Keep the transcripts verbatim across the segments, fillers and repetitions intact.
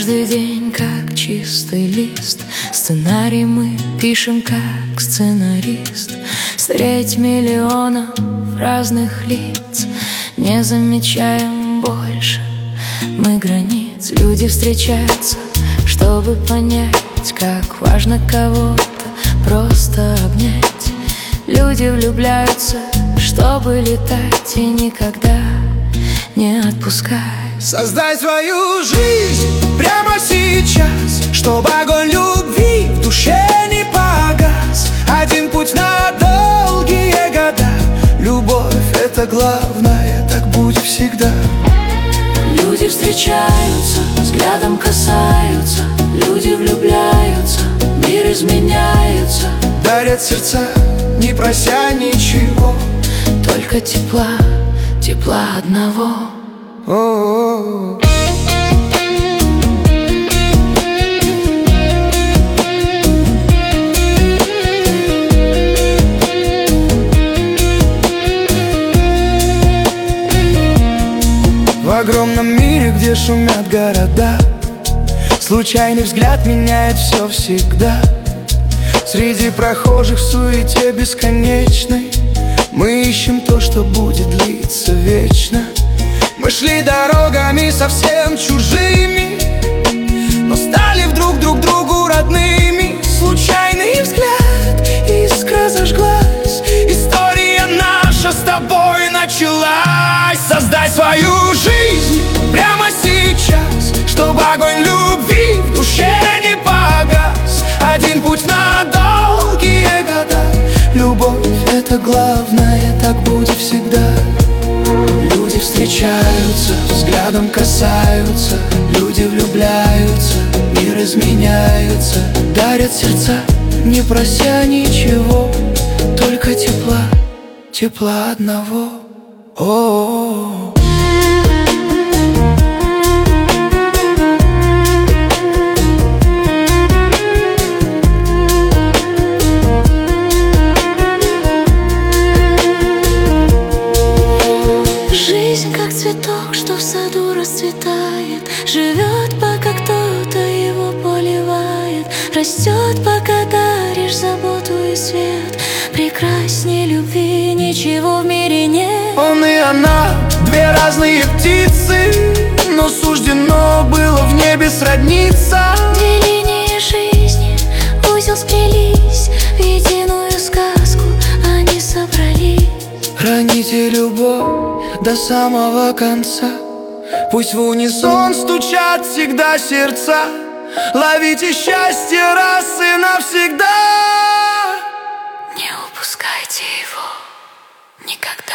Каждый день как чистый лист, сценарий мы пишем как сценарист. Средь миллионов разных лиц не замечаем больше мы границ. Люди встречаются, чтобы понять, как важно кого-то просто обнять. Люди влюбляются, чтобы летать и никогда не отпускай. Создай свою жизнь прямо сейчас, чтобы огонь любви в душе не погас. Один путь на долгие года. Любовь — это главное, так будет всегда. Люди встречаются, взглядом касаются. Люди влюбляются, мир изменяется. Дарят сердца, не прося ничего, только тепла, тепла одного. О-о-о. В огромном мире, где шумят города, случайный взгляд меняет все всегда. Среди прохожих в суете бесконечной мы ищем то, что будет длиться вечно. Мы шли дорогами совсем чужими, но стали вдруг друг другу родными. Случайный взгляд, искра зажглась, история наша с тобой началась. Создай свою жизнь прямо сейчас, чтобы огонь любви в душе не погас. Один путь на долгие года. Любовь — это главное, так будет всегда. Люди встречаются, взглядом касаются. Люди влюбляются, мир изменяется. Дарят сердца, не прося ничего, только тепла, тепла одного. О-о-о. Цветок, что в саду расцветает, живет, пока кто-то его поливает. Растет, пока даришь заботу и свет. Прекрасней любви ничего в мире нет. Он и она, две разные птицы, но суждено было в небе сродниться. Две линии жизни в узел сплелись, в единую сказку они собрались. Храните любовь до самого конца. Пусть в унисон стучат всегда сердца. Ловите счастье раз и навсегда. Не упускайте его никогда.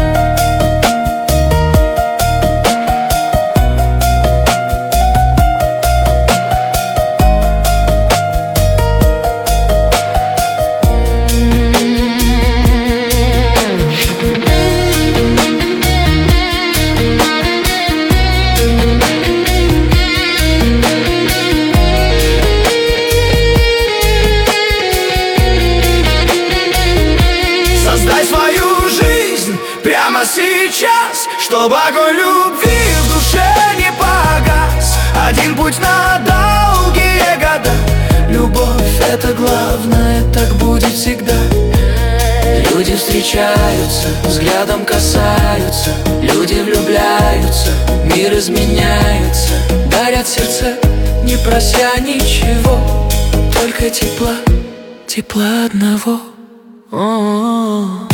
Сейчас, чтобы огонь любви в душе не погас. Один путь на долгие года. Любовь — это главное, так будет всегда. Люди встречаются, взглядом касаются. Люди влюбляются, мир изменяется. Дарят сердца, не прося ничего, только тепла, тепла одного. О-о-о.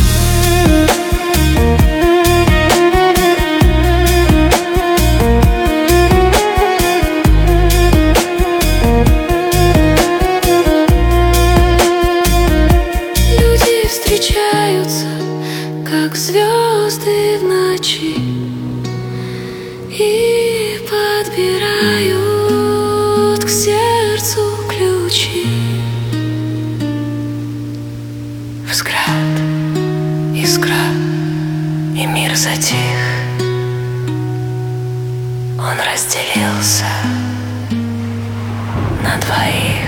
Встречаются, как звезды в ночи, и подбирают к сердцу ключи. Взгляд, искра, и мир затих. Он разделился на двоих.